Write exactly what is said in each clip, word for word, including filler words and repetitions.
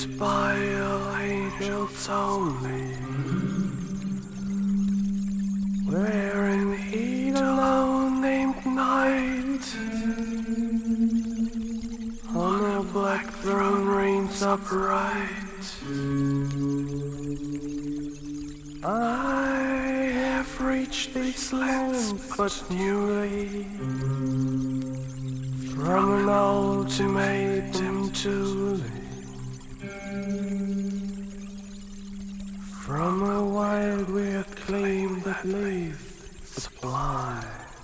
lit by angels only, wherein he alone named night, on a black throne reigns upright. I have reached these lands but newly, from an ultimatum to from a wild weird claim that leaves sublime,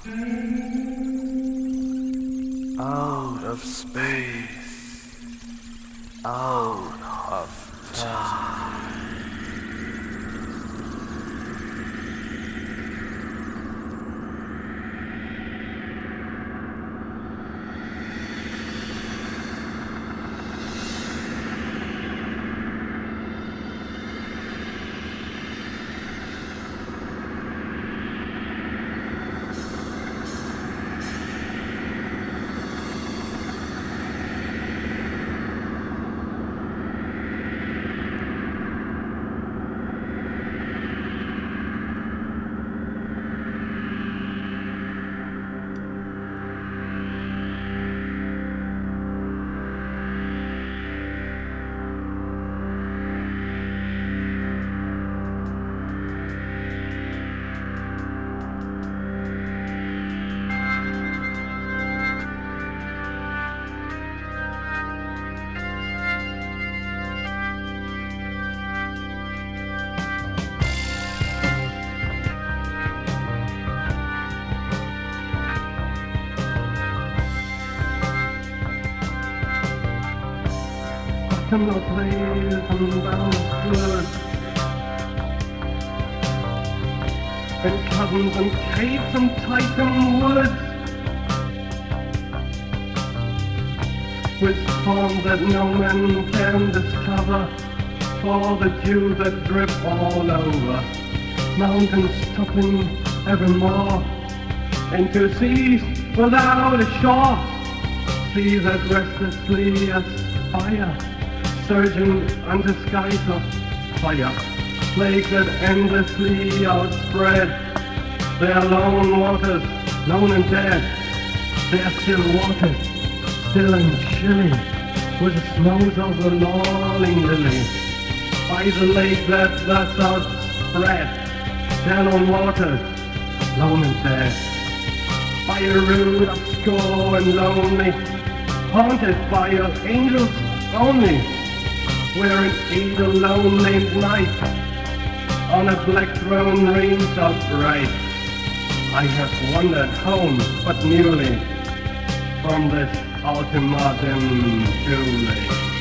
out of space, out of time. Come not ways and bounds woods, and caverns and caves and titan woods, with forms that no man can discover, for the dew that drip all over, mountains toppling evermore, into seas without a shore, seas that restlessly aspire, surging under skies of fire, lakes that endlessly outspread their lone waters, lone and dead, their still waters, still and chilly, with the snows of the lolling lily, by the lake that thus outspread their lone waters, lone and dead, by a road obscure and lonely, haunted by your angels only, where an aid alone named night on a black throne reigns upright. I have wandered home but newly from this ultimatum too late.